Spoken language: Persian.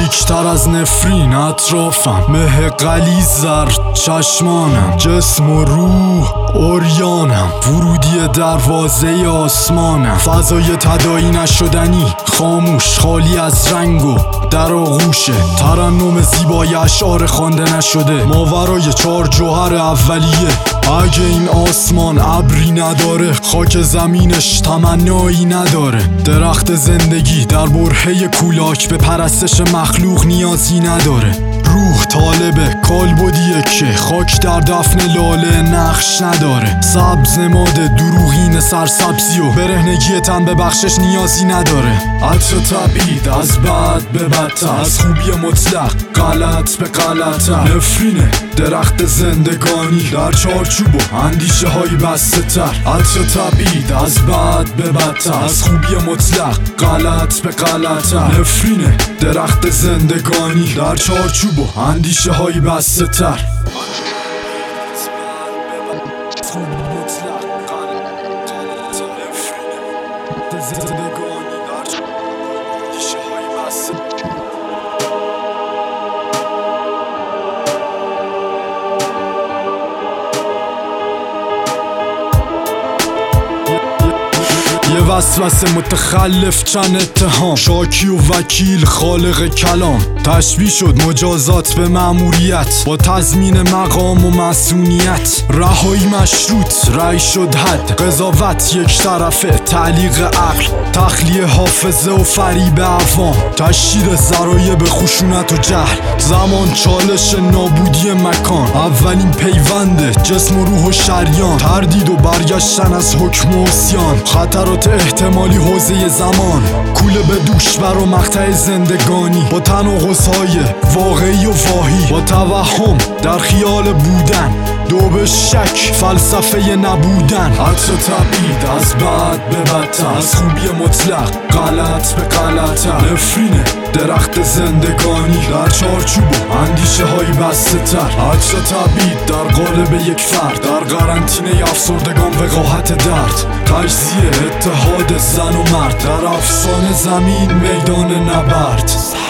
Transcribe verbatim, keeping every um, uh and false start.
تاریکتر از نفرین اطرافم، مه غلیظ در چشمانم، جسم و روح عریانم، ورودی دروازه آسمانم، فضای تداعی نشدنی خاموش خالی از رنگ و در آغوشه، ترنم زیبای اشعار خوانده نشده ماورای چهار جوهر اولیه. اگه این آسمان ابری نداره، خاک زمینش تمنایی نداره. درخت زندگی در برهه کولاک به پرستش مخلوق نیازی نداره. روح طالبه کالبدیه که خاک در دفن لاله نقش نداره. سبز نماد دروغین سرسبزی و برهنگی تن به بخشش نیازی نداره. عطر تبعید از بد به بدتر، از خوبی مطلق غلط به غلط‌تر. نفرینه درخت زندگانی در چارچوب و اندیشه های بسته تر. عطر تبعید از بد به بدتر، از خوبی مطلق غلط به غلط‌تر. نفرینه درخت زندگانی در چارچوب و اندیشه های بسته تر. یه وسوسه متخلف چند اتهام، شاکی و وکیل خالق کلام. تشبیه شد مجازات به مأموریت با تضمین مقام و مسئولیت. رهایی مشروط رأی شد حد، قضاوت یک طرفه تعلیق عقل. تخلیه حافظه و فریب عوام، تشهیر ضرایب خشونت و جهل. زمان چالش نابودی مکان، اولین پیوند جسم و روح و شریان. تردید و برگشتن از حکم و عصیان، خطرات احتمالی حوزه زمان. کوله به دوش بر و مقطع زندگانی، با تناقض‌های واقعی و واهی. با توهم در خیال بودن، دو به شک فلسفه نبودن. عطر تبعید از بد به بدتر، از خوبی مطلق غلط به غلط‌تر. نفرینه درخت زندگانی در چارچوب و اندیشه های بسته تر. عطر تبعید در قالب یک فرد، در قرنطینه افسردگان وقاحت درد. تجزیه اتحاد زن و مرد، در افسانه زمین میدان نبرد.